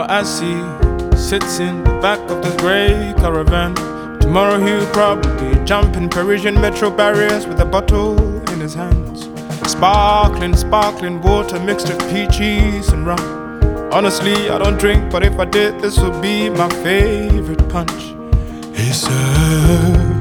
Now as he sits in the back of this grey caravan, tomorrow he'll probably jump in Parisian metro barriers with a bottle in his hands. Sparkling, sparkling water mixed with peaches and rum. Honestly, I don't drink, but if I did, this would be my favorite punch. He said,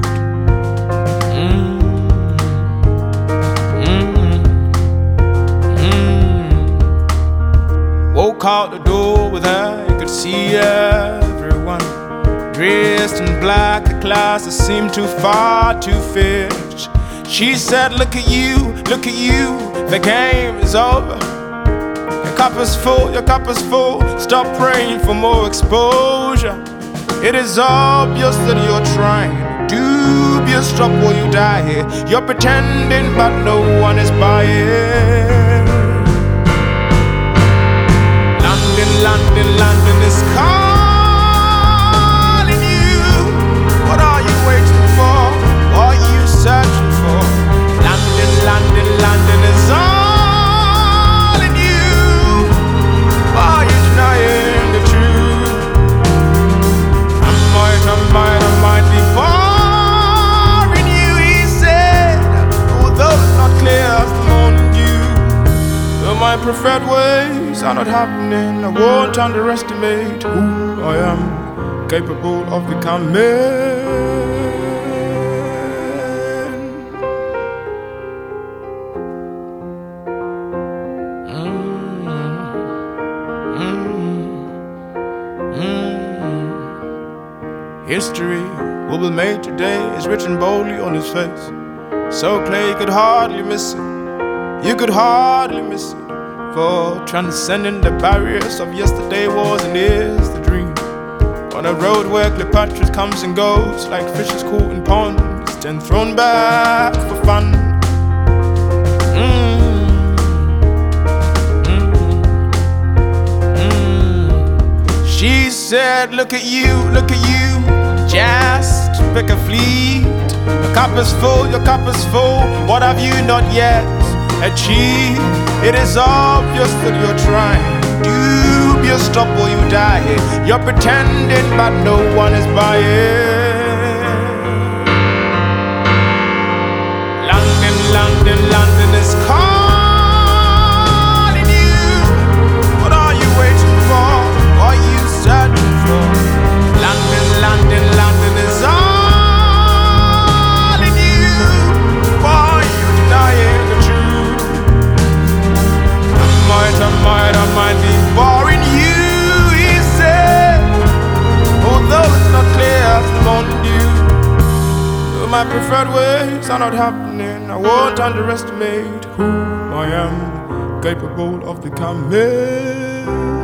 Woke out the door with her, you could see everyone dressed in black, a class that seemed too far to fit. She said, look at you, the game is over. Your cup is full, stop praying for more exposure. It is obvious that you're trying, dubious, stop while you die here. You're pretending, but no one is buying. London is calling you. What are you waiting for? What are you searching for? London is all in you. Why are you denying the truth? I might be boring you, he said, although it's not clear as the morning dew. Though my preferred ways are not happening, I won't underestimate who I am, capable of becoming. History will be made today is written boldly on his face. So clear you could hardly miss it. You could hardly miss it. For transcending the barriers of yesterday was and is the dream. On a road where Cleopatra comes and goes like fishes caught in ponds, then thrown back for fun. She said, look at you, just pick a fleet. Your cup is full, what have you not yet achieved? It is obvious that you're trying, dubious, stop or you die here. You're pretending, but no one is buying. London is calling you. What are you waiting for? What are you searching for? London is all in you. Why are you denying the truth? I might be boring you, he said, although it's not clear as the morning dew. Though my preferred ways are not happening, I won't underestimate who I am, capable of becoming.